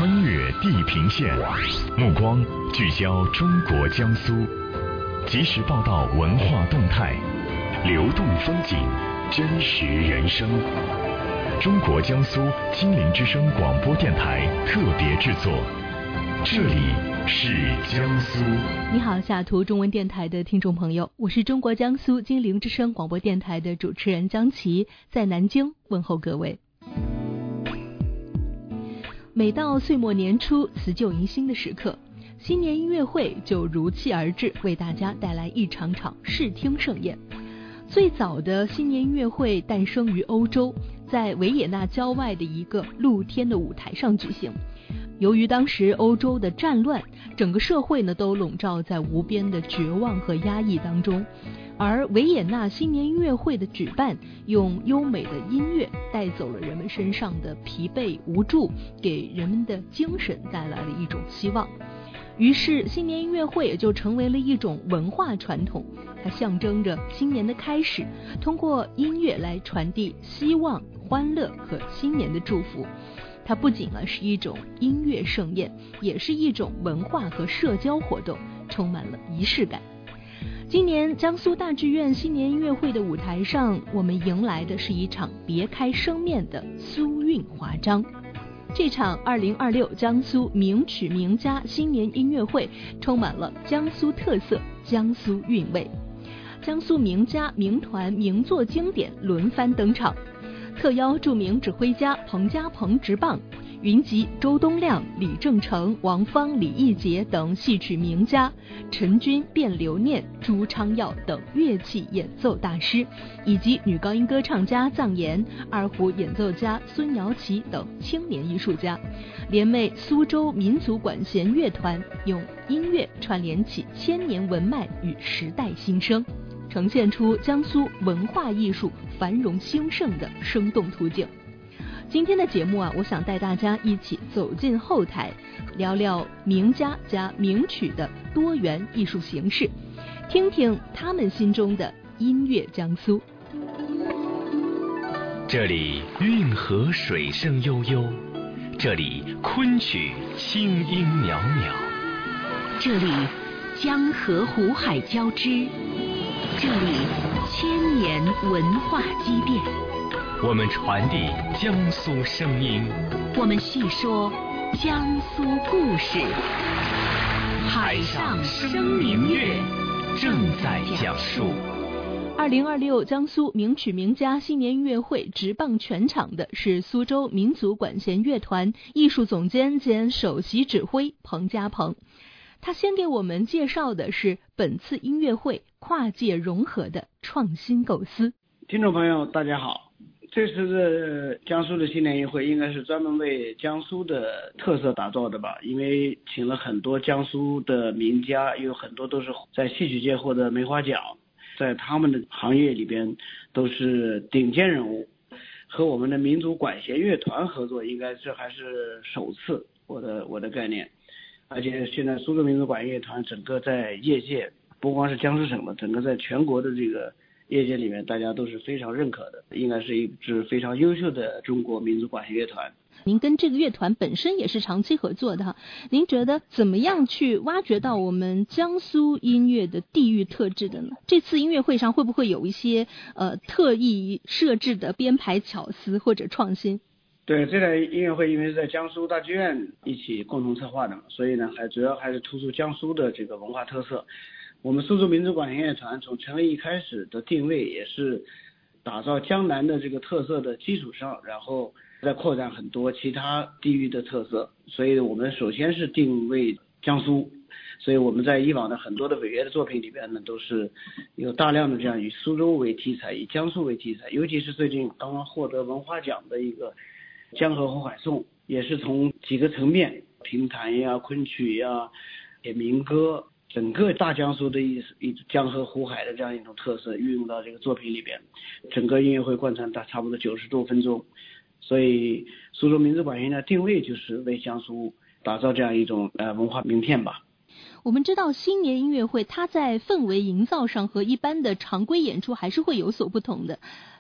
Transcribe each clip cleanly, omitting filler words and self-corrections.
穿越地平线，目光聚焦中国江苏，及时报道文化动态，流动风景，真实人生。中国江苏金陵之声广播电台特别制作，这里是江苏。 你好，下图中文电台的听众朋友，我是中国江苏金陵之声广播电台的主持人江琪，在南京问候各位。每到岁末年初辞旧迎新的时刻，新年音乐会就如期而至，为大家带来一场场视听盛宴。最早的新年音乐会诞生于欧洲，在维也纳郊外的一个露天的舞台上举行。由于当时欧洲的战乱，整个社会呢都笼罩在无边的绝望和压抑当中，而维也纳新年音乐会的举办，用优美的音乐带走了人们身上的疲惫无助，给人们的精神带来了一种希望。于是新年音乐会也就成为了一种文化传统，它象征着新年的开始，通过音乐来传递希望、欢乐和新年的祝福。它不仅是一种音乐盛宴，也是一种文化和社交活动，充满了仪式感。今年江苏大剧院新年音乐会的舞台上，我们迎来的是一场别开生面的苏韵华章。这场2026江苏名曲名家新年音乐会充满了江苏特色、江苏韵味，江苏名家、名团、名作经典轮番登场，特邀著名指挥家彭家鹏执棒，云集周东亮、李正成、王芳、李义杰等戏曲名家，陈君、卞留念、朱昌耀等乐器演奏大师，以及女高音歌唱家臧妍、二胡演奏家孙瑶琪等青年艺术家，联袂苏州民族管弦乐团，用音乐串联起千年文脉与时代新生，呈现出江苏文化艺术繁荣兴盛的生动图景。今天的节目我想带大家一起走进后台，聊聊名家加名曲的多元艺术形式，听听他们心中的音乐江苏。 这里运河水声悠悠，这里昆曲清音袅袅， 这里江河湖海交织，这里千年文化积淀。 我们传递江苏声音， 我们细说江苏故事。海上生明月正在讲述。 2026江苏名曲名家新年音乐会执棒全场的是苏州民族管弦乐团艺术总监兼首席指挥彭家鹏。他先给我们介绍的是本次音乐会跨界融合的创新构思。 听众朋友大家好，这次的江苏的新年音乐会应该是专门为江苏的特色打造的吧，因为请了很多江苏的名家，有很多都是在戏曲界获得梅花奖，在他们的行业里边都是顶尖人物，和我们的民族管弦乐团合作，应该这还是首次，我的概念。而且现在苏州民族管弦乐团整个在业界，不光是江苏省的，整个在全国的这个业界里面，大家都是非常认可的，应该是一支非常优秀的中国民族管弦乐团。 您跟这个乐团本身也是长期合作的哈，您觉得怎么样去挖掘到我们江苏音乐的地域特质的呢？这次音乐会上会不会有一些特意设置的编排巧思或者创新？ 对，这个音乐会因为是在江苏大剧院一起共同策划的嘛，所以呢主要还是突出江苏的这个文化特色。我们苏州民族管弦乐团从成立一开始的定位也是打造江南的这个特色的基础上，然后再扩展很多其他地域的特色，所以我们首先是定位江苏，所以我们在以往的很多的委乐的作品里边呢，都是有大量的这样以苏州为题材，以江苏为题材，尤其是最近刚刚获得文化奖的一个江河湖海颂，也是从几个层面，评弹呀、昆曲呀、民歌，整个大江苏的一江河湖海的这样一种特色运用到这个作品里边，整个音乐会贯穿它差不多90多分钟，所以苏州民族管弦的定位就是为江苏打造这样一种文化名片吧。 我们知道新年音乐会它在氛围营造上和一般的常规演出还是会有所不同的，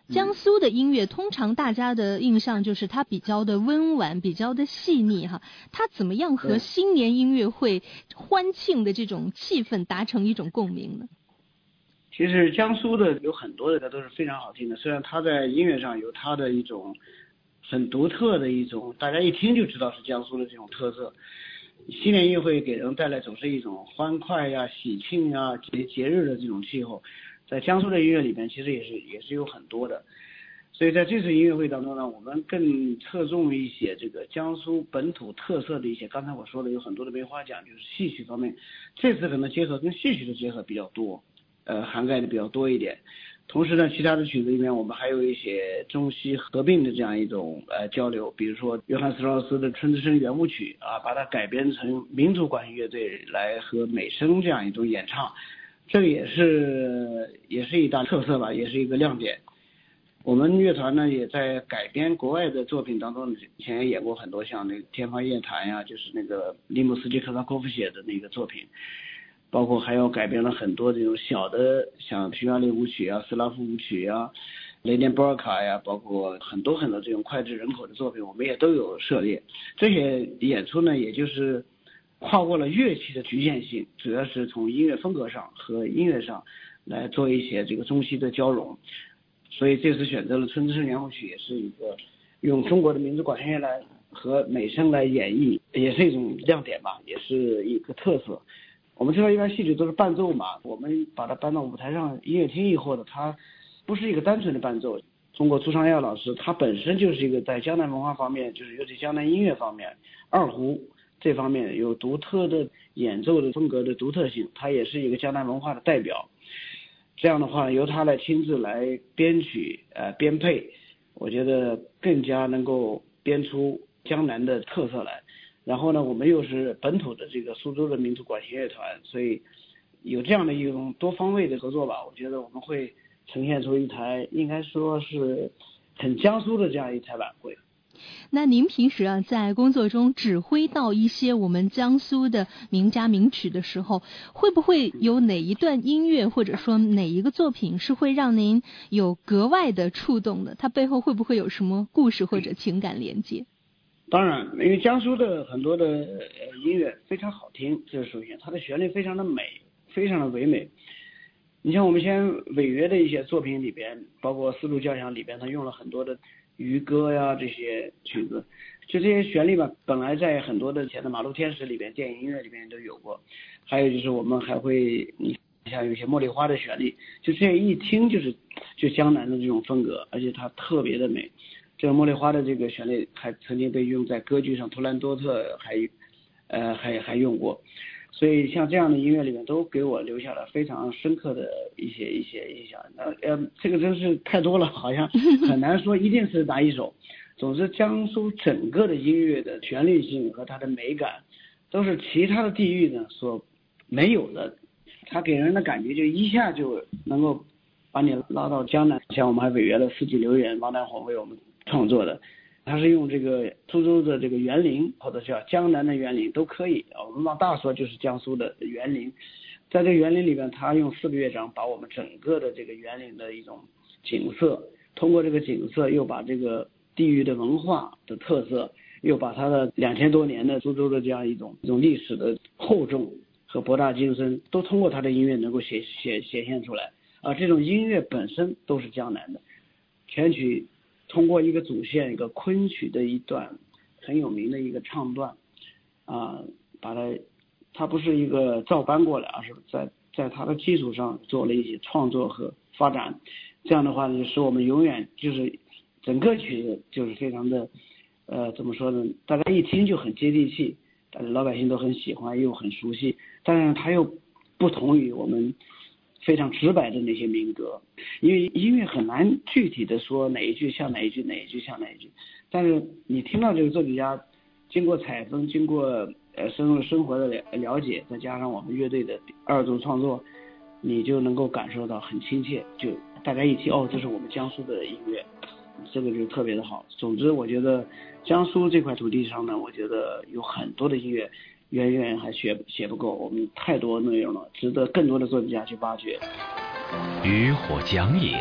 江苏的音乐通常大家的印象就是它比较的温婉，比较的细腻哈。它怎么样和新年音乐会欢庆的这种气氛达成一种共鸣呢？ 其实江苏的有很多的歌都是非常好听的，虽然它在音乐上有它的一种很独特的一种，大家一听就知道是江苏的这种特色。新年音乐会给人带来总是一种欢快呀、喜庆呀、节日的这种气候，在江苏的音乐里面其实也是有很多的。所以在这次音乐会当中呢，我们更侧重一些这个江苏本土特色的一些，刚才我说的有很多的梅花奖，就是戏曲方面，这次可能结合跟戏曲的结合比较多，涵盖的比较多一点。同时呢，其他的曲子里面我们还有一些中西合并的这样一种交流，比如说约翰斯特劳斯的《春之声》圆舞曲啊，把它改编成民族管弦乐队来和美声这样一种演唱，这个也是一大特色吧，也是一个亮点。我们乐团呢也在改编国外的作品当中，以前也演过很多像那个《天方夜谭》呀，就是那个利姆斯基科萨科夫写的那个作品，包括还有改编了很多这种小的，像匈牙利舞曲啊、斯拉夫舞曲啊、雷电波尔卡呀，包括很多这种脍炙人口的作品，我们也都有涉猎。这些演出呢，也就是跨过了乐器的局限性，主要是从音乐风格上和音乐上来做一些这个中西的交融。所以这次选择了《春之声》圆舞曲，也是一个用中国的民族管弦乐来和美声来演绎，也是一种亮点吧，也是一个特色。我们知道一般戏曲都是伴奏嘛，我们把它搬到舞台上音乐厅以后的，它不是一个单纯的伴奏。中国朱尚耀老师他本身就是一个在江南文化方面，就是尤其江南音乐方面，二胡这方面有独特的演奏的风格的独特性，他也是一个江南文化的代表。这样的话由他来亲自来编曲编配，我觉得更加能够编出江南的特色来。然后呢，我们又是本土的这个苏州的民族管弦乐团，所以有这样的一种多方位的合作吧，我觉得我们会呈现出一台应该说是很江苏的这样一台晚会。 那您平时在工作中指挥到一些我们江苏的名家名曲的时候，会不会有哪一段音乐或者说哪一个作品是会让您有格外的触动的？它背后会不会有什么故事或者情感连接？ 当然，因为江苏的很多的音乐非常好听，这是首先，它的旋律非常的美，非常的唯美。你像我们先韦约的一些作品里边，包括丝路交响里边，他用了很多的渔歌呀这些曲子，就这些旋律吧，本来在很多的以前的马路天使里边、电影音乐里边都有过。还有就是我们还会，你像有一些茉莉花的旋律，就这一听就江南的这种风格，而且它特别的美。这个茉莉花的这个旋律还曾经被用在歌剧上，图兰多特还用过。所以像这样的音乐里面都给我留下了非常深刻的一些印象。这个真是太多了，好像很难说一定是哪一首。总之江苏整个的音乐的旋律性和它的美感都是其他的地域呢所没有的，它给人的感觉就一下就能够把你拉到江南。像我们还委约了四季留言，王丹红为我们创作的，他是用这个苏州的这个园林或者叫江南的园林都可以啊，我们往大说就是江苏的园林。在这个园林里面，他用4个乐章把我们整个的这个园林的一种景色，通过这个景色又把这个地域的文化的特色，又把它的2000多年的苏州的这样一种历史的厚重和博大精深，都通过他的音乐能够显现出来啊。这种音乐本身都是江南的。全曲通过一个主线，一个昆曲的一段很有名的一个唱段啊，把它不是一个照搬过来，而是在它的基础上做了一些创作和发展。这样的话呢，使我们永远就是整个曲子就是非常的怎么说呢，大家一听就很接地气，大家老百姓都很喜欢又很熟悉，但是它又不同于我们非常直白的那些民歌，因为音乐很难具体的说哪一句像哪一句，哪一句像哪一句。但是你听到这个作曲家经过采风，经过深入生活的了解，再加上我们乐队的2种创作，你就能够感受到很亲切，就大家一听这是我们江苏的音乐，这个就特别的好。总之我觉得江苏这块土地上呢，我觉得有很多的音乐远还写不够，我们太多内容了，值得更多的作曲家去挖掘。 渔火讲引，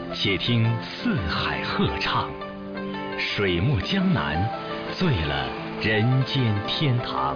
且听四海鹤唱，水墨江南，醉了人间天堂。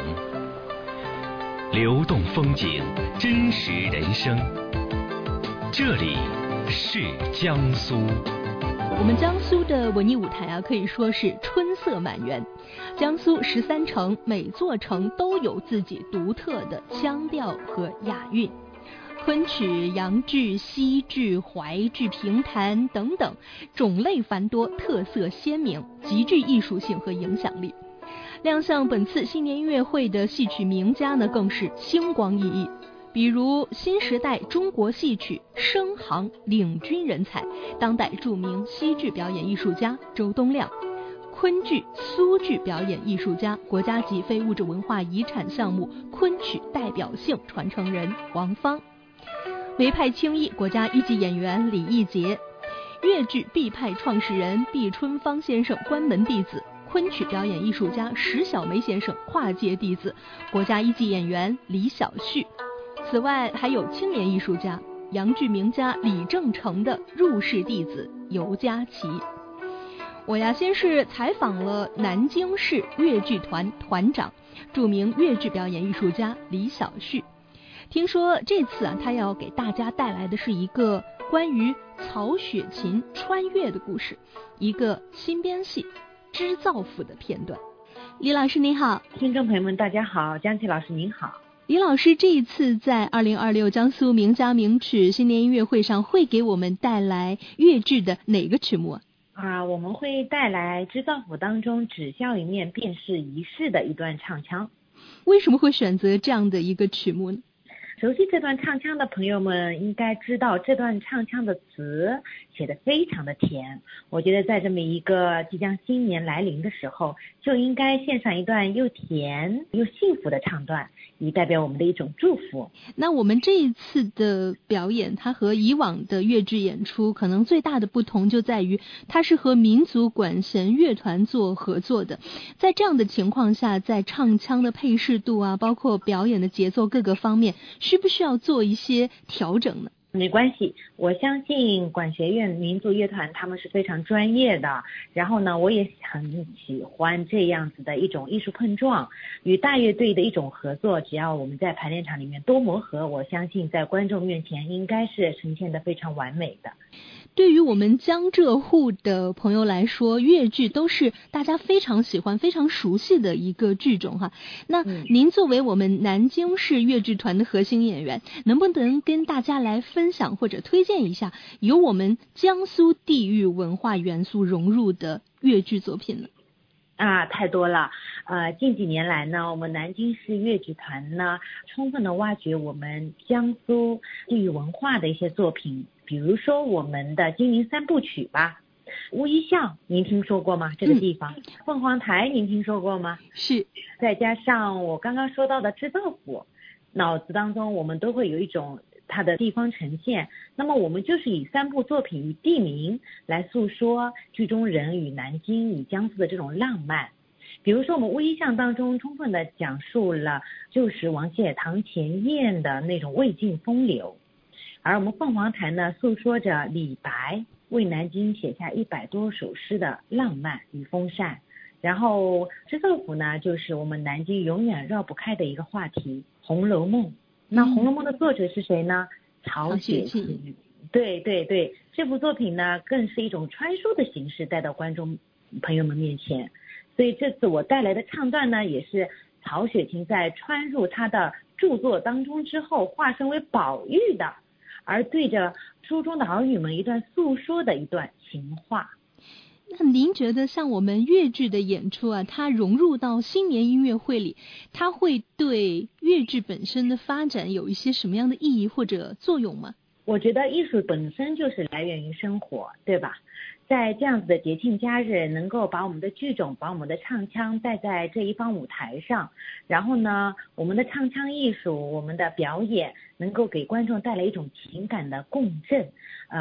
流动风景，真实人生，这里是江苏。 我们江苏的文艺舞台啊，可以说是春色满园。江苏13城，每座城都有自己独特的腔调和雅韵。昆曲、洋剧、西剧、淮剧、评弹等等，种类繁多，特色鲜明，极具艺术性和影响力。亮相本次新年音乐会的戏曲名家呢，更是星光熠熠。比如新时代中国戏曲生行领军人才，当代著名戏剧表演艺术家周东亮，昆剧、苏剧表演艺术家、国家级非物质文化遗产项目昆曲代表性传承人王芳，梅派青衣国家一级演员李义杰，粤剧毕派创始人毕春芳先生关门弟子，昆曲表演艺术家石小梅先生跨界弟子，国家一级演员李小旭。此外还有青年艺术家洋剧名家李正成的入室弟子尤佳琪。我呀先是采访了南京市粤剧团团长著名粤剧表演艺术家李小旭，听说这次啊他要给大家带来的是一个关于曹雪芹穿越的故事，一个新编戏织造府的片段。李老师您好。 听众朋友们大家好，江琪老师您好。 李老师这一次在2026江苏名家名曲新年音乐会上会给我们带来粤剧的哪个曲目啊？ 我们会带来织造府当中只笑一面便是一世的一段唱腔。 为什么会选择这样的一个曲目呢？ 熟悉这段唱腔的朋友们应该知道，这段唱腔的词写得非常的甜。我觉得在这么一个即将新年来临的时候，就应该献上一段又甜又幸福的唱段，以代表我们的一种祝福。 那我们这一次的表演，它和以往的粤剧演出可能最大的不同就在于它是和民族管弦乐团做合作的。在这样的情况下，在唱腔的配适度啊，包括表演的节奏各个方面，需不需要做一些调整呢？ 没关系，我相信管弦乐民族乐团他们是非常专业的，然后呢我也很喜欢这样子的一种艺术碰撞，与大乐队的一种合作，只要我们在排练场里面多磨合，我相信在观众面前应该是呈现得非常完美的。 对于我们江浙沪的朋友来说，粤剧都是大家非常喜欢非常熟悉的一个剧种哈。那您作为我们南京市粤剧团的核心演员，能不能跟大家来分享或者推荐一下由我们江苏地域文化元素融入的粤剧作品呢？ 太多了。近几年来呢，我们南京市粤剧团呢，充分的挖掘我们江苏地域文化的一些作品，比如说我们的金陵三部曲吧，乌衣巷您听说过吗？这个地方，凤凰台您听说过吗？ 是。 再加上我刚刚说到的织造府，脑子当中我们都会有一种它的地方呈现，那么我们就是以三部作品与地名来诉说剧中人与南京与江苏的这种浪漫。比如说我们乌衣巷当中充分的讲述了旧时王谢堂前燕的那种魏晋风流，而我们凤凰台呢，诉说着李白为南京写下100多首诗的浪漫与风扇。然后织造府呢，就是我们南京永远绕不开的一个话题，红楼梦。那红楼梦的作者是谁呢？曹雪芹。对对对，这部作品呢更是一种穿书的形式带到观众朋友们面前。所以这次我带来的唱段呢，也是曹雪芹在穿入他的著作当中之后化身为宝玉的，而对着书中的儿女们一段诉说的一段情话。 那您觉得像我们粤剧的演出啊，它融入到新年音乐会里，它会对粤剧本身的发展有一些什么样的意义或者作用吗？ 我觉得艺术本身就是来源于生活，对吧？在这样子的节庆佳日，能够把我们的剧种，把我们的唱腔带在这一方舞台上，然后呢，我们的唱腔艺术，我们的表演能够给观众带来一种情感的共振，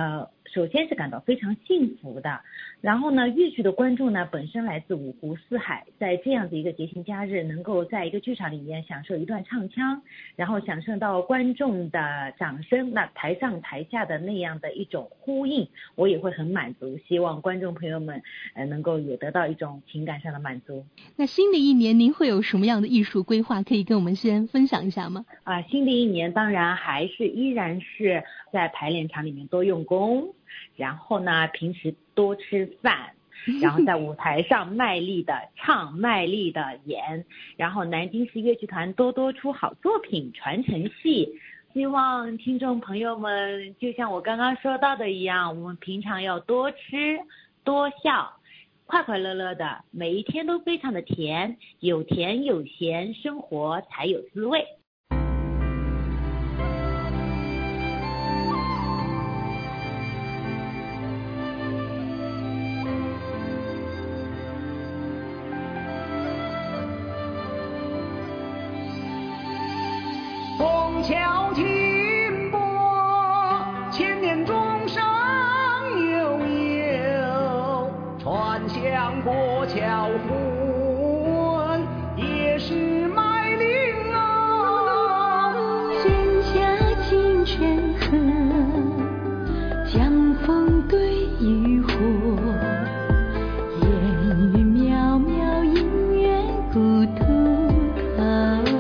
首先是感到非常幸福的。然后呢，粤剧的观众呢本身来自五湖四海，在这样的一个节庆假日，能够在一个剧场里面享受一段唱腔，然后享受到观众的掌声，那台上台下的那样的一种呼应，我也会很满足。希望观众朋友们能够也得到一种情感上的满足。 那新的一年您会有什么样的艺术规划，可以跟我们先分享一下吗？ 新的一年当然依然是在排练场里面多用功，然后呢平时多吃饭，然后在舞台上卖力的唱，卖力的演，然后南京市粤剧团多多出好作品，传承戏。希望听众朋友们就像我刚刚说到的一样，我们平常要多吃多笑，快快乐乐的，每一天都非常的甜，有甜有咸，生活才有滋味。 枫桥停泊，千年钟声悠悠，传响过桥魂，也是麦铃啊。 蒹葭金泉河，江枫对渔火，烟雨渺渺，姻缘故土口。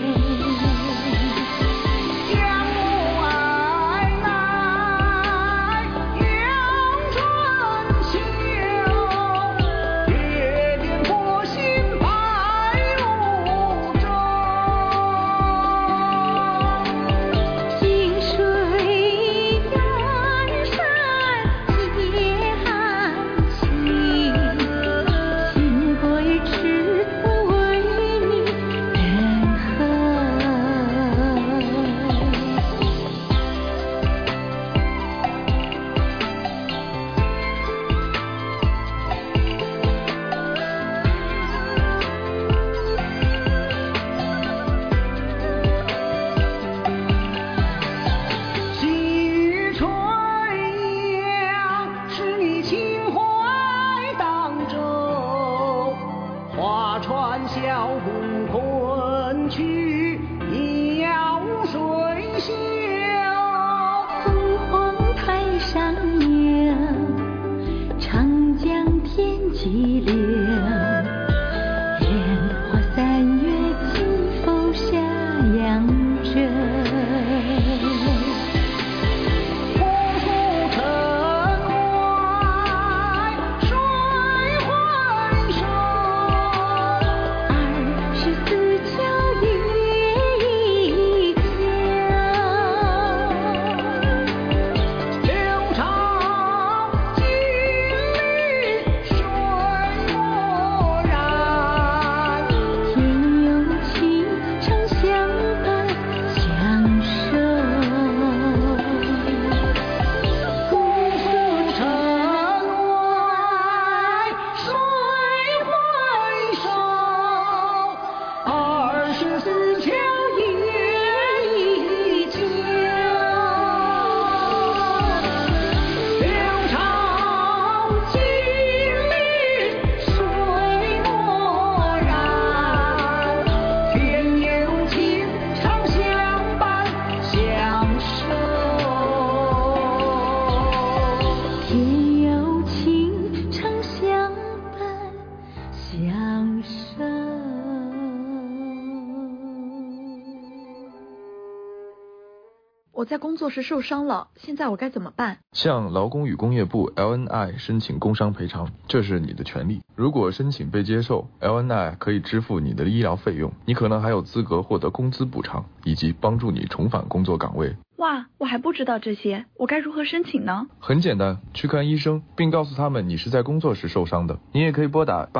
我在工作时受伤了，现在我该怎么办？ 向劳工与工业部 LNI 申请工伤赔偿，这是你的权利。如果申请被接受， LNI 可以支付你的医疗费用，你可能还有资格获得工资补偿，以及帮助你重返工作岗位。 哇，我还不知道这些，我该如何申请呢？ 很简单，去看医生，并告诉他们你是在工作时受伤的。你也可以拨打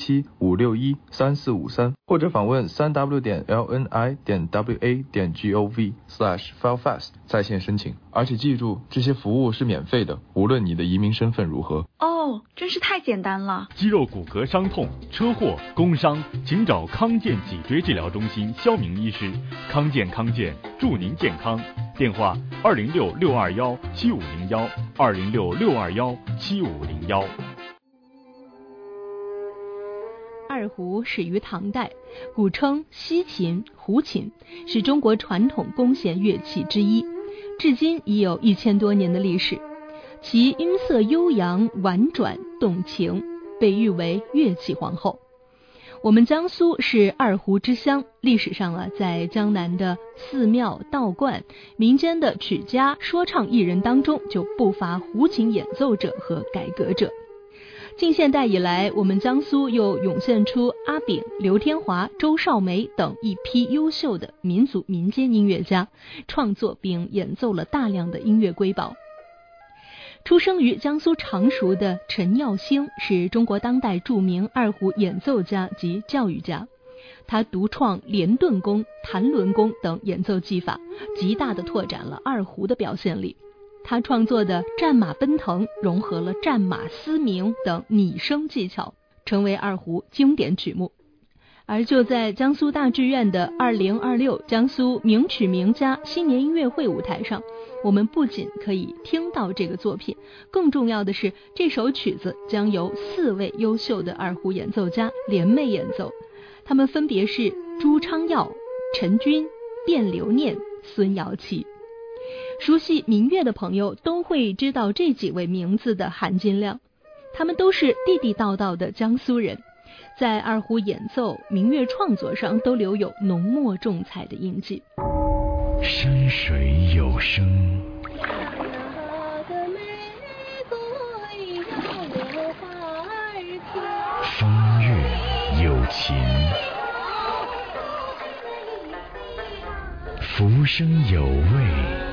877-561-3453，或者访问3w.lni.wa.gov/filefast 在线申请。而且记住，这些服务是免费的，无论你的移民身份如何。 哦， 哦，真是太简单了。 肌肉骨骼伤痛、车祸、工伤，请找康健脊椎治疗中心肖明医师。康健祝您健康。电话206-621-7501，206-621-7501。 二胡始于唐代，古称西琴、胡琴，是中国传统弓弦乐器之一，至今已有1000多年的历史。其音色悠扬、婉转、动情，被誉为乐器皇后。我们江苏是二胡之乡，历史上在江南的寺庙、道观、民间的曲家、说唱艺人当中，就不乏胡琴演奏者和改革者。近现代以来，我们江苏又涌现出阿炳、刘天华、周少梅等一批优秀的民族民间音乐家，创作并演奏了大量的音乐瑰宝。出生于江苏常熟的陈耀兴是中国当代著名二胡演奏家及教育家，他独创连顿弓、弹轮弓等演奏技法，极大地拓展了二胡的表现力。他创作的《战马奔腾》融合了战马嘶鸣等拟声技巧，成为二胡经典曲目。而就在江苏大剧院的2026江苏名曲名家新年音乐会舞台上，我们不仅可以听到这个作品，更重要的是这首曲子将由4位优秀的二胡演奏家联袂演奏，他们分别是朱昌耀、陈军、卞留念、孙瑶琪。熟悉民乐的朋友都会知道这几位名字的含金量，他们都是地地道道的江苏人，在二胡演奏、民乐创作上都留有浓墨重彩的印记。 山水有声，风月有情，浮生有味。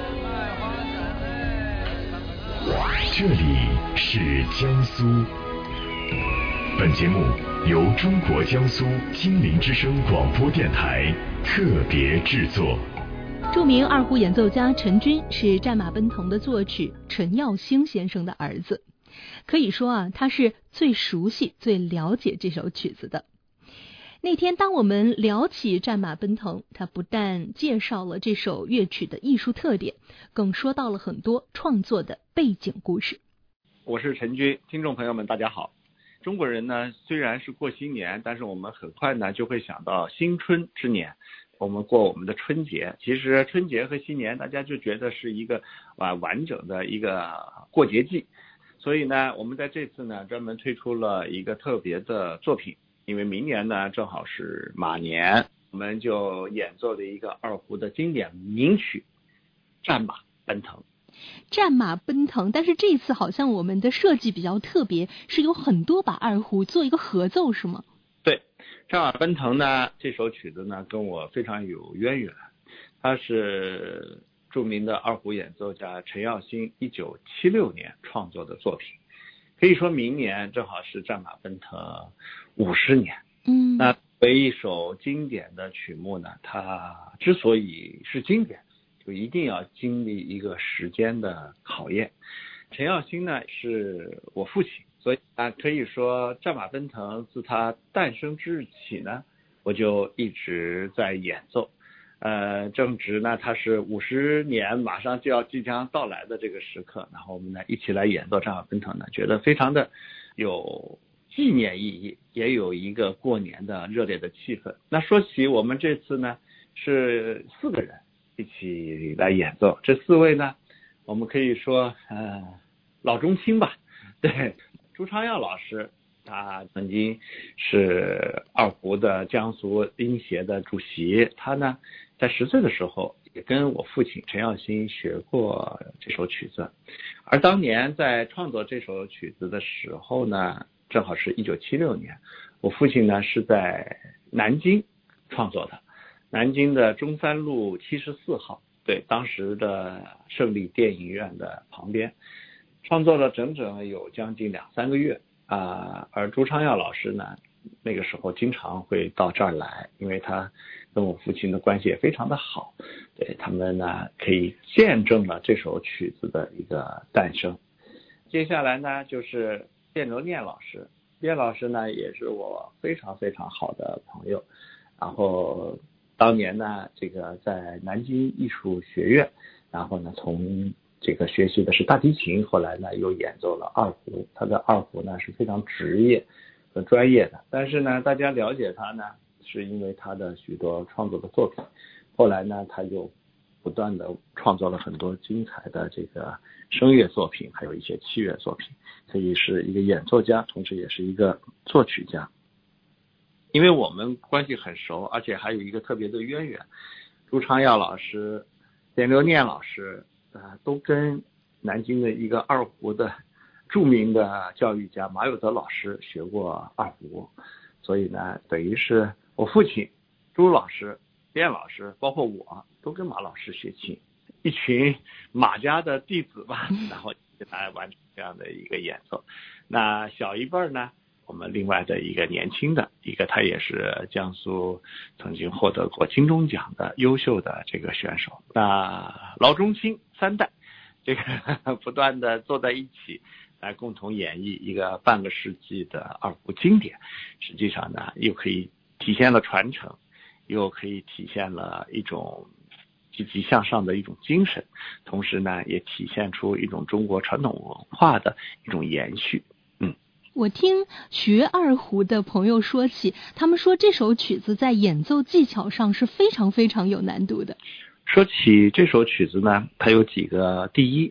这里是江苏。本节目由中国江苏金陵之声广播电台特别制作。 著名二胡演奏家陈军是《战马奔腾》的作曲陈耀兴先生的儿子，可以说他是最熟悉、最了解这首曲子的。那天当我们聊起《战马奔腾》，他不但介绍了这首乐曲的艺术特点，更说到了很多创作的背景故事。 我是陈军，听众朋友们大家好。中国人呢虽然是过新年，但是我们很快呢就会想到新春之年，我们过我们的春节。其实春节和新年大家就觉得是一个完整的一个过节季，所以呢我们在这次呢专门推出了一个特别的作品，因为明年呢正好是马年，我们就演奏了一个二胡的经典名曲《战马奔腾》。 战马奔腾，但是这一次好像我们的设计比较特别，是有很多把二胡做一个合奏，是吗？ 对，战马奔腾呢这首曲子呢跟我非常有渊源，它是著名的二胡演奏家陈耀兴1976年创作的作品，可以说明年正好是战马奔腾50年。那作为一首经典的曲目呢，它之所以是经典，就一定要经历一个时间的考验。陈耀兴呢是我父亲，所以可以说战马奔腾自它诞生之日起呢，我就一直在演奏。正值呢它是50年马上就要即将到来的这个时刻，然后我们呢一起来演奏战马奔腾呢，觉得非常的有纪念意义，也有一个过年的热烈的气氛。那说起我们这次呢是4个人一起来演奏，这4位呢我们可以说老中青吧。对，朱昌耀老师他曾经是二胡的江苏音协的主席，他呢在10岁的时候也跟我父亲陈耀兴学过这首曲子，而当年在创作这首曲子的时候呢正好是1976年，我父亲呢是在南京创作的，南京的中山路74号，对，当时的胜利电影院的旁边，创作了整整有将近2-3个月而朱昌耀老师呢那个时候经常会到这儿来，因为他跟我父亲的关系也非常的好，对，他们呢可以见证了这首曲子的一个诞生。接下来呢就是卞留念老师。卞老师呢也是我非常非常好的朋友，然后当年呢这个在南京艺术学院，然后呢从这个学习的是大提琴，后来呢又演奏了二胡。他的二胡呢是非常职业和专业的，但是呢大家了解他呢是因为他的许多创作的作品，后来呢他就不断的创作了很多精彩的这个声乐作品，还有一些器乐作品，可以是一个演奏家，同时也是一个作曲家。因为我们关系很熟，而且还有一个特别的渊源，朱昌耀老师、卞留念老师都跟南京的一个二胡的著名的教育家马有德老师学过二胡，所以呢等于是我父亲朱老师、卞老师包括我都跟马老师学琴，一群马家的弟子吧，然后来完成这样的一个演奏。那小一辈呢，我们另外的一个年轻的一个，他也是江苏曾经获得过金钟奖的优秀的这个选手。那老中青三代这个不断的坐在一起来共同演绎一个半个世纪的二胡经典，实际上呢又可以体现了传承，又可以体现了一种积极向上的一种精神，同时呢也体现出一种中国传统文化的一种延续。 我听学二胡的朋友说起，他们说这首曲子在演奏技巧上是非常非常有难度的。 说起这首曲子呢，它有几个第一。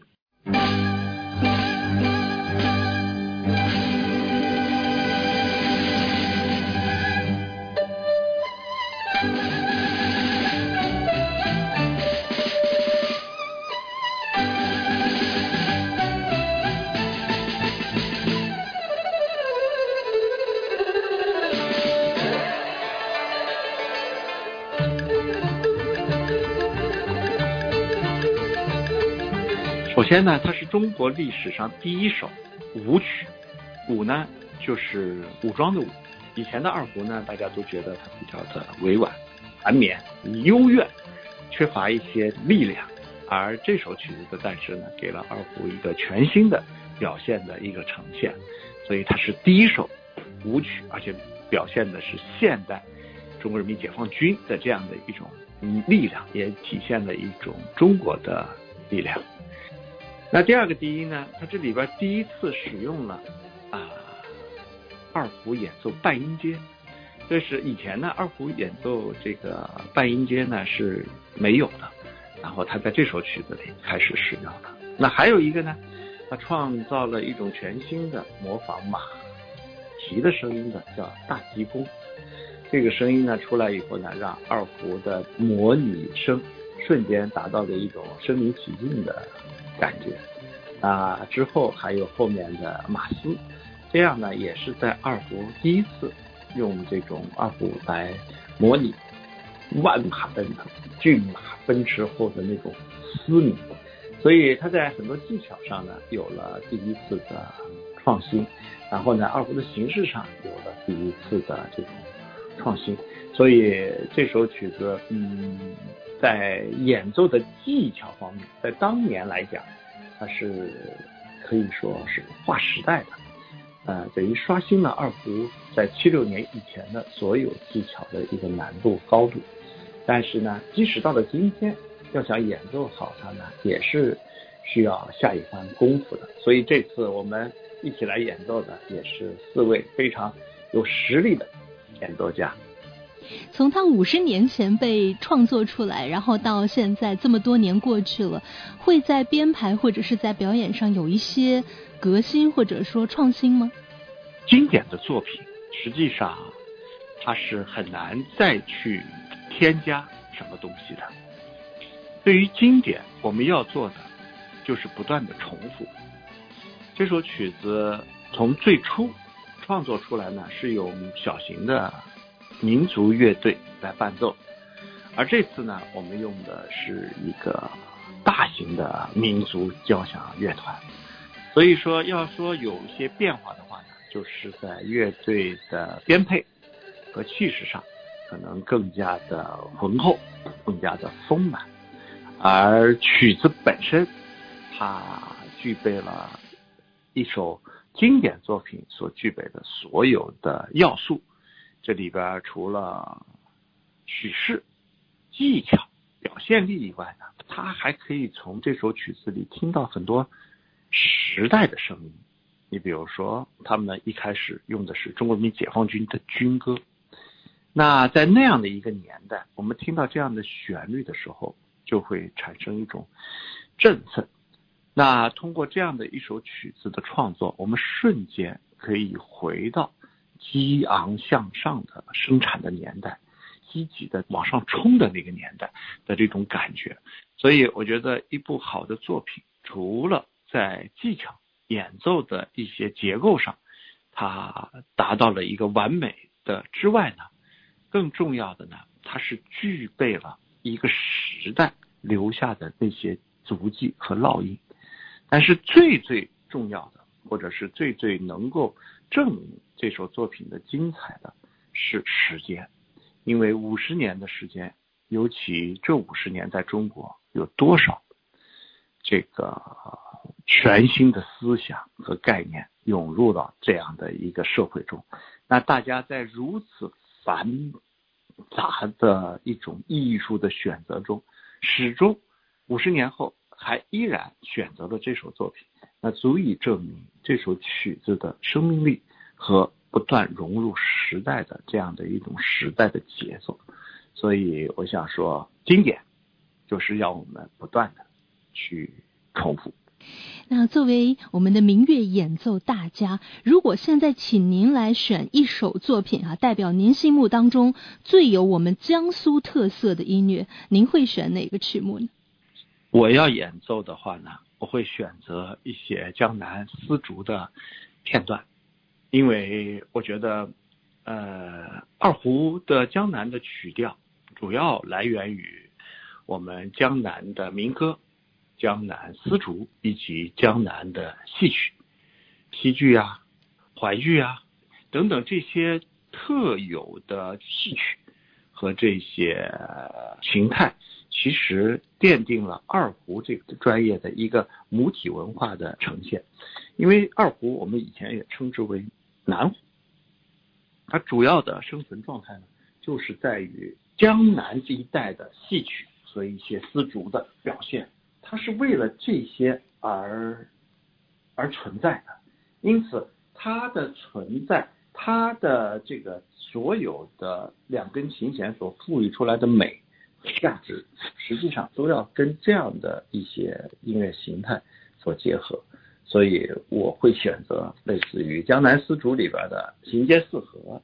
首先呢，它是中国历史上第一首舞曲。舞呢就是武装的舞，以前的二胡呢大家都觉得它比较的委婉缠绵幽怨，缺乏一些力量，而这首曲子的诞生呢给了二胡一个全新的表现的一个呈现，所以它是第一首舞曲，而且表现的是现代中国人民解放军的这样的一种力量，也体现了一种中国的力量。那第二个第一呢，它这里边第一次使用了二胡演奏半音阶，这是以前呢二胡演奏这个半音阶呢是没有的，然后他在这首曲子里开始使用了。那还有一个呢，他创造了一种全新的模仿马蹄的声音的，叫大吉弓。这个声音呢出来以后呢，让二胡的模拟声瞬间达到了一种身临其境的感觉。之后还有后面的马嘶，这样呢也是在二胡第一次用这种二胡来模拟万马奔腾、骏马奔驰后的那种嘶鸣，所以它在很多技巧上呢有了第一次的创新，然后呢二胡的形式上有了第一次的这种创新，所以这首曲子在演奏的技巧方面，在当年来讲它是可以说是划时代的，等于刷新了二胡在76年以前的所有技巧的一个难度高度。但是呢，即使到了今天，要想演奏好它呢，也是需要下一番功夫的。所以这次我们一起来演奏的也是4位非常有实力的演奏家。 从它50年前被创作出来，然后到现在这么多年过去了，会在编排或者是在表演上有一些革新或者说创新吗？ 经典的作品实际上它是很难再去添加什么东西的。对于经典，我们要做的就是不断的重复。这首曲子从最初创作出来呢，是有小型的民族乐队来伴奏，而这次呢我们用的是一个大型的民族交响乐团。所以说要说有些变化的话呢，就是在乐队的编配和气势上可能更加的浑厚，更加的丰满，而曲子本身它具备了一首经典作品所具备的所有的要素。这里边除了曲式、技巧、表现力以外呢，他还可以从这首曲子里听到很多时代的声音。你比如说，他们一开始用的是中国人民解放军的军歌，那在那样的一个年代，我们听到这样的旋律的时候，就会产生一种振奋。那通过这样的一首曲子的创作，我们瞬间可以回到激昂向上的生产的年代，积极的往上冲的那个年代的这种感觉。所以我觉得一部好的作品，除了在技巧演奏的一些结构上它达到了一个完美的之外呢，更重要的呢，它是具备了一个时代留下的那些足迹和烙印。但是最重要的，或者是最能够证明这首作品的精彩的是时间。因为50年的时间，尤其这50年在中国有多少这个全新的思想和概念涌入到这样的一个社会中，那大家在如此繁杂的一种艺术的选择中，始终50年后还依然选择了这首作品，那足以证明这首曲子的生命力和不断融入时代的这样的一种时代的节奏。所以我想说，经典就是要我们不断的去重复。 那作为我们的民乐演奏大家，如果现在请您来选一首作品代表您心目当中最有我们江苏特色的音乐，您会选哪个曲目呢？ 我要演奏的话呢，我会选择一些江南丝竹的片段，因为我觉得二胡的江南的曲调主要来源于我们江南的民歌、江南丝竹以及江南的戏曲、戏剧啊、淮剧啊等等这些特有的戏曲和这些形态，其实奠定了二胡这个专业的一个母体文化的呈现。因为二胡我们以前也称之为南胡，它主要的生存状态呢，就是在于江南这一带的戏曲和一些丝竹的表现，它是为了这些而存在的。因此它的存在，它的这个所有的两根琴弦所赋予出来的美和价值，实际上都要跟这样的一些音乐形态所结合。所以我会选择类似于江南丝竹里边的行间四合。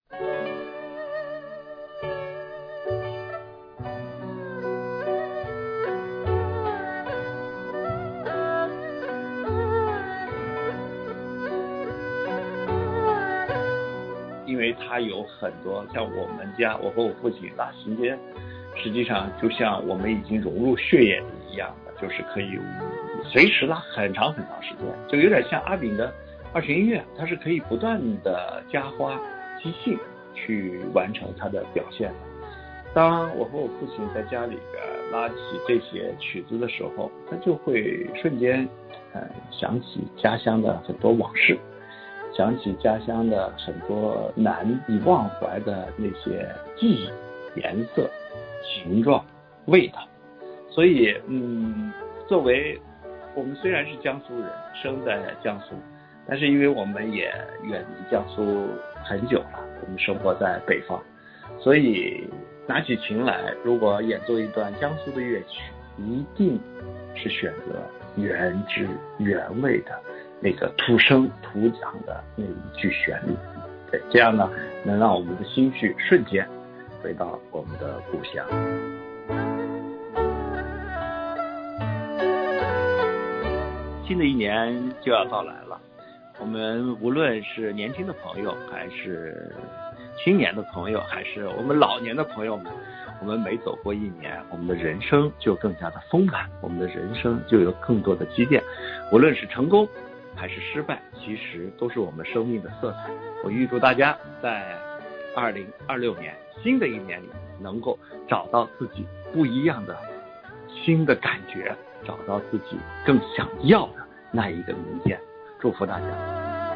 因为它有很多像我们家，我和我父亲拉行间，实际上就像我们已经融入血液里一样的，就是可以随时拉很长很长时间，就有点像阿炳的二泉音乐，它是可以不断的加花即兴去完成它的表现的。当我和我父亲在家里边拉起这些曲子的时候，他就会瞬间想起家乡的很多往事，想起家乡的很多难以忘怀的那些记忆、颜色、形状、味道。所以作为我们虽然是江苏人，生在江苏，但是因为我们也远离江苏很久了，我们生活在北方，所以拿起琴来，如果演奏一段江苏的乐曲，一定是选择原汁原味的那个土生土长的那一句旋律，对，这样呢，能让我们的心绪瞬间回到我们的故乡。新的一年就要到来了，我们无论是年轻的朋友，还是青年的朋友，还是我们老年的朋友们，我们每走过一年，我们的人生就更加的丰满，我们的人生就有更多的积淀。无论是成功还是失败，其实都是我们生命的色彩。我预祝大家在2026年新的一年里，能够找到自己不一样的新的感觉，找到自己更想要的那一个明天。祝福大家。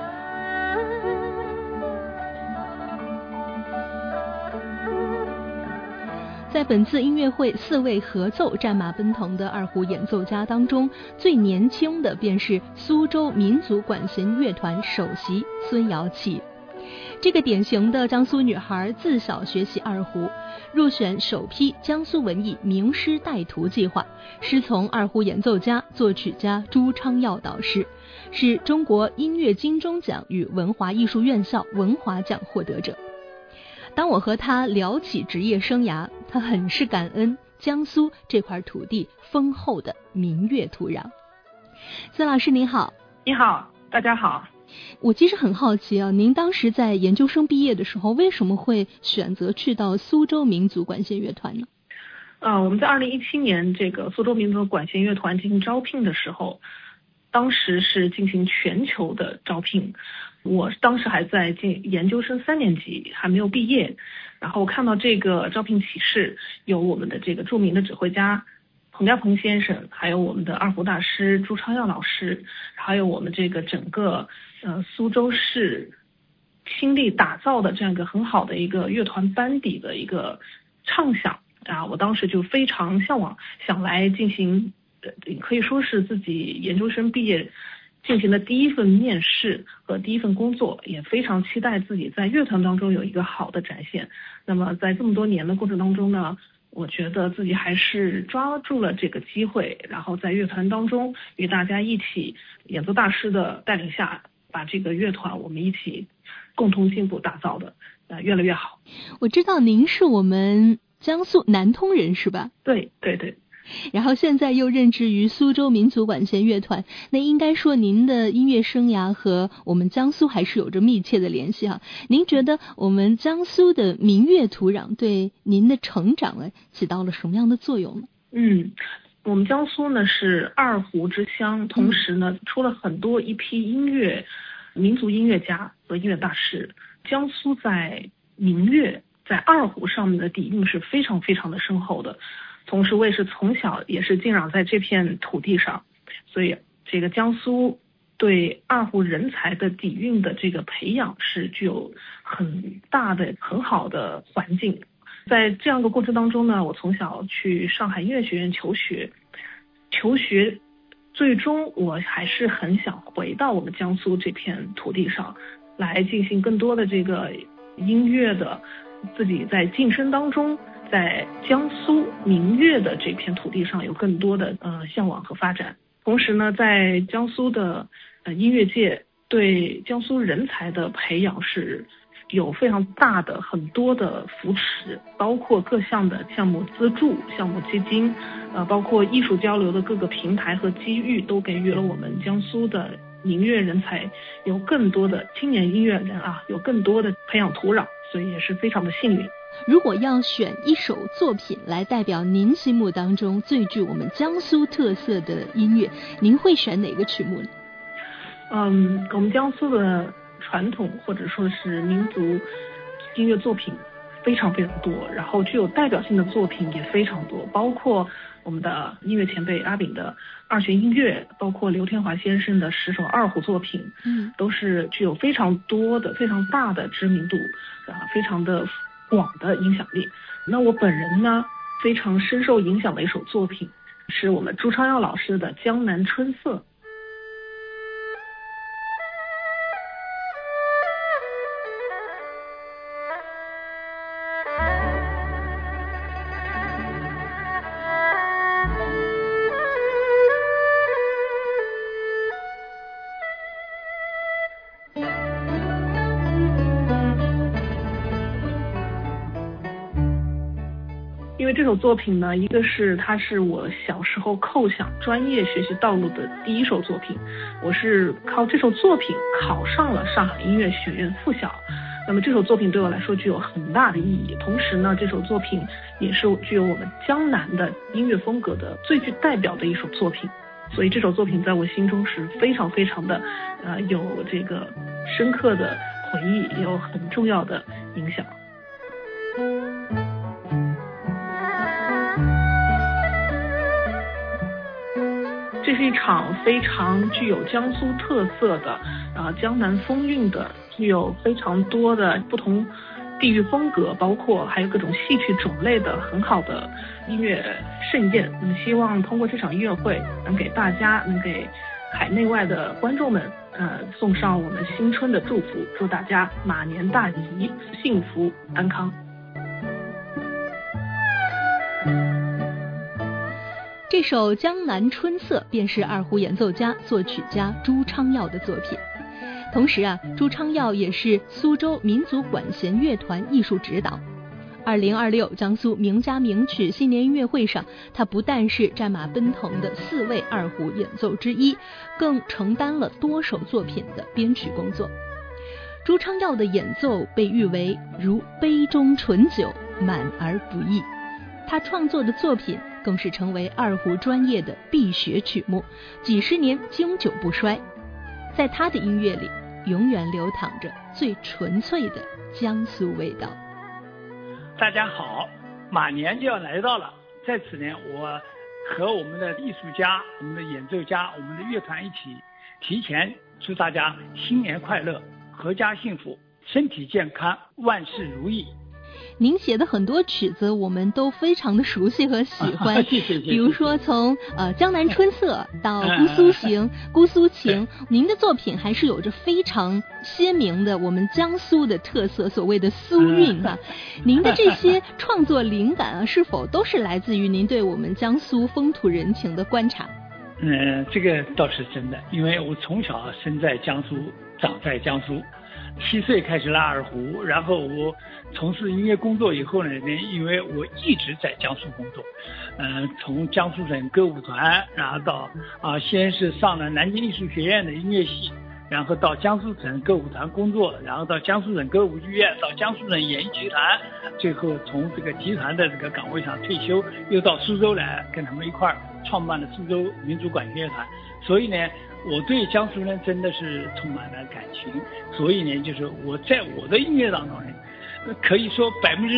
在本次音乐会4位合奏战马奔腾的二胡演奏家当中，最年轻的便是苏州民族管弦乐团首席孙瑶琪。这个典型的江苏女孩自小学习二胡，入选首批江苏文艺名师带徒计划，师从二胡演奏家、作曲家朱昌耀导师，是中国音乐金钟奖与文华艺术院校文华奖获得者。当我和他聊起职业生涯，他很是感恩江苏这块土地丰厚的民乐土壤。孙老师您好。 你好，大家好。 我其实很好奇啊，您当时在研究生毕业的时候，为什么会选择去到苏州民族管弦乐团呢？ 我们在2017年这个苏州民族管弦乐团进行招聘的时候，当时是进行全球的招聘。我当时还在研究生3年级，还没有毕业。然后看到这个招聘启事，有我们的这个著名的指挥家彭家鹏先生，还有我们的二胡大师朱昌耀老师，还有我们这个整个苏州市倾力打造的这样一个很好的一个乐团班底的一个畅想啊，我当时就非常向往，想来进行可以说是自己研究生毕业进行的第一份面试和第一份工作，也非常期待自己在乐团当中有一个好的展现。那么在这么多年的过程当中呢，我觉得自己还是抓住了这个机会，然后在乐团当中与大家一起演奏大师的带领下，把这个乐团我们一起共同进步打造的越来越好。 我知道您是我们江苏南通人是吧？ 对对对。 然后现在又任职于苏州民族管弦乐团，那应该说您的音乐生涯和我们江苏还是有着密切的联系哈。您觉得我们江苏的民乐土壤对您的成长起到了什么样的作用呢？ 我们江苏呢是二胡之乡，同时呢出了很多一批民族音乐家和音乐大师。江苏在民乐在二胡上面的底蕴是非常非常的深厚的。同时我也是从小也是浸染在这片土地上，所以这个江苏对二胡人才的底蕴的这个培养是具有很大的很好的环境。在这样一个过程当中呢，我从小去上海音乐学院求学，最终我还是很想回到我们江苏这片土地上来进行更多的这个音乐的自己在晋升当中，在江苏民乐的这片土地上有更多的向往和发展。同时呢，在江苏的音乐界对江苏人才的培养是有非常大的很多的扶持，包括各项的项目资助、项目基金，包括艺术交流的各个平台和机遇，都给予了我们江苏的民乐人才有更多的青年音乐人有更多的培养土壤，所以也是非常的幸运。 如果要选一首作品来代表您心目当中最具我们江苏特色的音乐，您会选哪个曲目呢？ 我们江苏的传统或者说是民族音乐作品非常非常多，然后具有代表性的作品也非常多，包括我们的音乐前辈阿炳的二弦音乐，包括刘天华先生的10首二胡作品，都是具有非常多的非常大的知名度非常的广的影响力。那我本人呢非常深受影响的一首作品是我们朱昌耀老师的《江南春色》。因为这首作品呢，一个是它是我小时候构想专业学习道路的第一首作品，我是靠这首作品考上了上海音乐学院附小。那么这首作品对我来说具有很大的意义，同时呢，这首作品也是具有我们江南的音乐风格的最具代表的一首作品，所以这首作品在我心中是非常非常的有这个深刻的回忆，也有很重要的影响。这是一场非常具有江苏特色的江南风韵的，具有非常多的不同地域风格，包括还有各种戏曲种类的很好的音乐盛宴。那么希望通过这场音乐会，能给大家，能给海内外的观众们，送上我们新春的祝福，祝大家马年大吉，幸福安康。 这首《江南春色》便是二胡演奏家、作曲家朱昌耀的作品。同时朱昌耀也是苏州民族管弦乐团艺术指导。2026江苏名家名曲新年音乐会上，他不但是战马奔腾的4位二胡演奏之一，更承担了多首作品的编曲工作。朱昌耀的演奏被誉为如杯中醇酒，满而不溢。他创作的作品更是成为二胡专业的必学曲目，几十年经久不衰。在他的音乐里，永远流淌着最纯粹的江苏味道。 大家好，马年就要来到了，在此呢，我和我们的艺术家、我们的演奏家、我们的乐团一起，提前祝大家新年快乐，阖家幸福，身体健康，万事如意。 您写的很多曲子我们都非常的熟悉和喜欢， 谢谢。 比如说从江南春色到姑苏行、姑苏情，您的作品还是有着非常鲜明的我们江苏的特色，所谓的苏韵您的这些创作灵感是否都是来自于您对我们江苏风土人情的观察？ 这个倒是真的，因为我从小生在江苏，长在江苏，7岁开始拉二胡，然后我从事音乐工作以后呢，因为我一直在江苏工作，从江苏省歌舞团，然后到先是上了南京艺术学院的音乐系，然后到江苏省歌舞团工作，然后到江苏省歌舞剧院，到江苏省演艺集团，最后从这个集团的这个岗位上退休，又到苏州来跟他们一块儿创办了苏州民族管弦乐团。所以呢，我对江苏呢真的是充满了感情，所以呢，就是我在我的音乐当中呢，可以说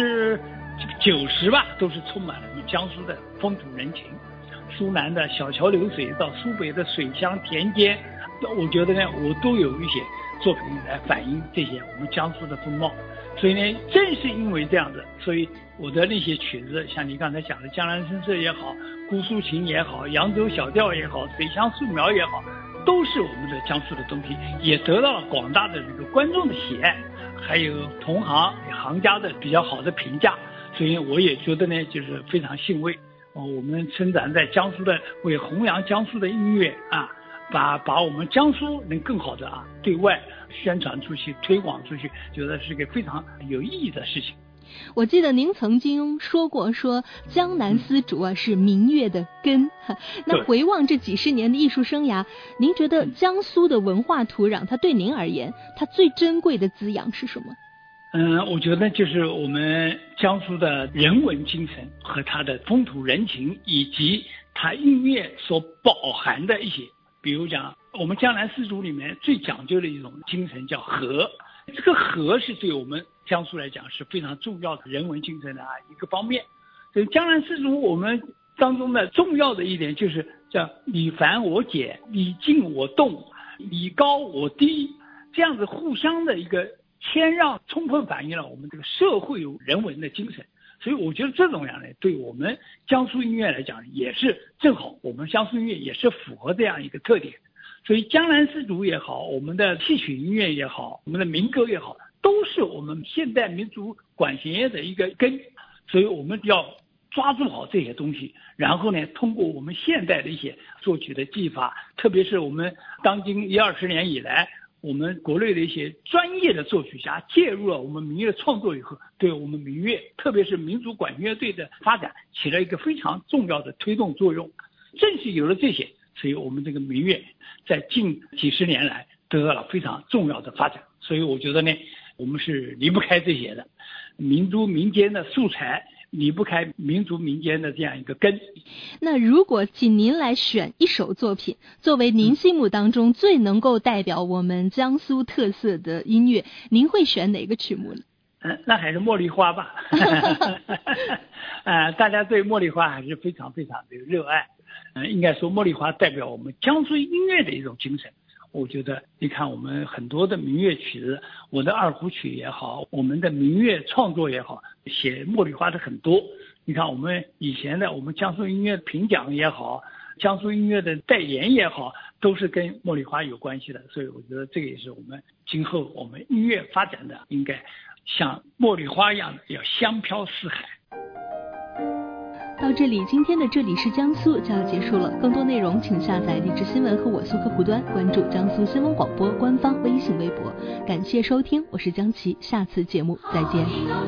90%吧，都是充满了江苏的风土人情。苏南的小桥流水到苏北的水乡田间，我觉得呢，我都有一些作品来反映这些我们江苏的风貌。所以呢，正是因为这样子，所以我的那些曲子，像你刚才讲的江南春色也好，姑苏情也好，扬州小调也好，水乡素描也好，都是我们的江苏的东西，也得到了广大的这个观众的喜爱，还有同行家的比较好的评价。所以我也觉得呢，就是非常欣慰。我们生长在江苏的，为弘扬江苏的音乐把我们江苏能更好的对外宣传出去、推广出去，觉得是个非常有意义的事情。 我记得您曾经说过，江南丝竹是民乐的根。那回望这几十年的艺术生涯，您觉得江苏的文化土壤，它对您而言，它最珍贵的滋养是什么？ 我觉得就是我们江苏的人文精神和它的风土人情，以及它音乐所饱含的一些，比如讲我们江南丝竹里面最讲究的一种精神叫和，这个和是对我们江苏来讲是非常重要的人文精神的一个方面。所以江南丝竹我们当中的重要的一点就是叫你繁我简，你静我动，你高我低，这样子互相的一个谦让，充分反映了我们这个社会有人文的精神。所以我觉得这种样呢，对我们江苏音乐来讲也是正好，我们江苏音乐也是符合这样一个特点。所以江南丝竹也好，我们的戏曲音乐也好，我们的民歌也好，都是我们现代民族管弦乐的一个根。所以我们要抓住好这些东西，然后呢，通过我们现代的一些作曲的技法，特别是我们当今10-20年以来，我们国内的一些专业的作曲家介入了我们民乐创作以后，对我们民乐，特别是民族管乐队的发展起了一个非常重要的推动作用。正是有了这些，所以我们这个民乐在近几十年来得到了非常重要的发展。所以我觉得呢，我们是离不开这些的，民族民间的素材离不开民族民间的这样一个根。 那如果请您来选一首作品作为您心目当中最能够代表我们江苏特色的音乐，您会选哪个曲目呢？ 那还是茉莉花吧。大家对茉莉花还是非常非常的热爱。应该说茉莉花代表我们江苏音乐的一种精神。 我觉得你看我们很多的民乐曲子，我的二胡曲也好，我们的民乐创作也好，写茉莉花的很多。你看我们以前的我们江苏音乐评奖也好，江苏音乐的代言也好，都是跟茉莉花有关系的。所以我觉得这个也是我们今后我们音乐发展的应该像茉莉花一样的要香飘四海。 到这里，今天的这里是江苏就要结束了。更多内容请下载荔枝新闻和我苏客户端，关注江苏新闻广播官方微信微博。感谢收听，我是江琪，下次节目再见。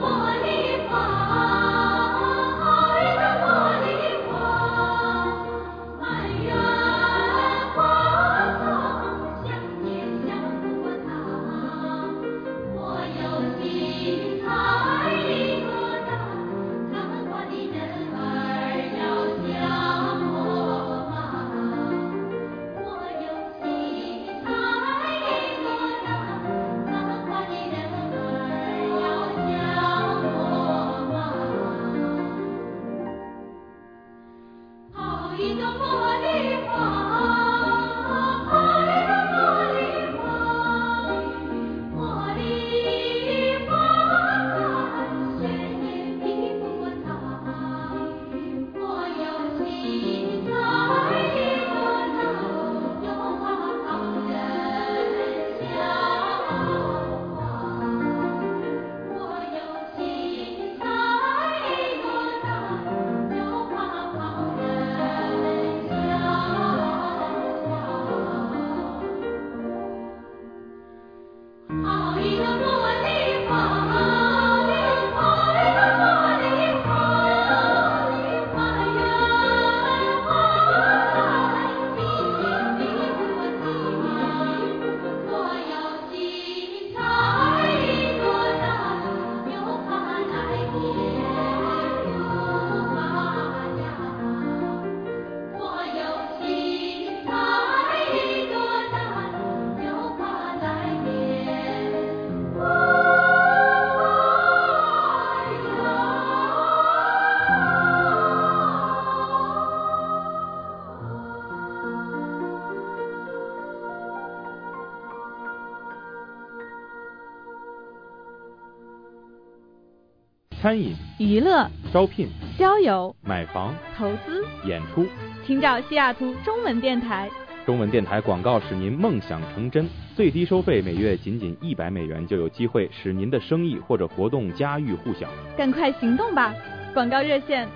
餐饮、 娱乐、 招聘、 交友、 买房、 投资、 演出， 请找西雅图中文电台。 中文电台广告使您梦想成真，最低收费每月仅100美元，就有机会使您的生意或者活动家喻户晓。 赶快行动吧！广告热线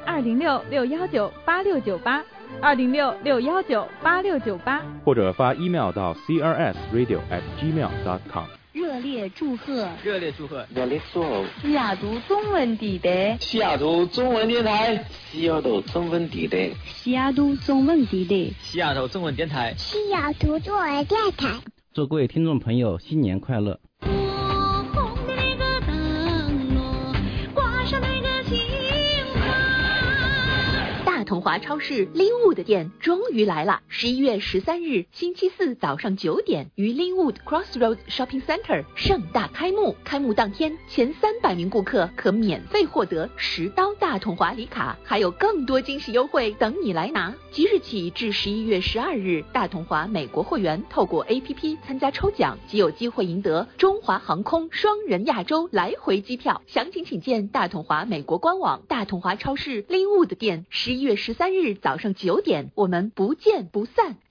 206-619-8698，206-619-8698， 或者发 email 到 crsradio@gmail.com。 热烈祝贺！ 热烈祝贺！ 热烈祝贺！ 西雅图中文电台， 西雅图中文电台，西雅图中文电台， 西雅图中文电台， 西雅图中文电台， 西雅图中文电台。 祝各位听众朋友新年快乐！ 大同华超市Linwood店终于来了！11月13日星期四早上9点，于 Linwood Crossroads Shopping Center 盛大开幕。开幕当天，前300名顾客可免费获得10刀大同华礼卡，还有更多惊喜优惠等你来拿。即日起至11月12日，大同华美国会员透过 APP 参加抽奖，即有机会赢得中华航空双人亚洲来回机票。详情请见大同华美国官网。大同华超市Linwood店11月13日早上9点，我们不见不散。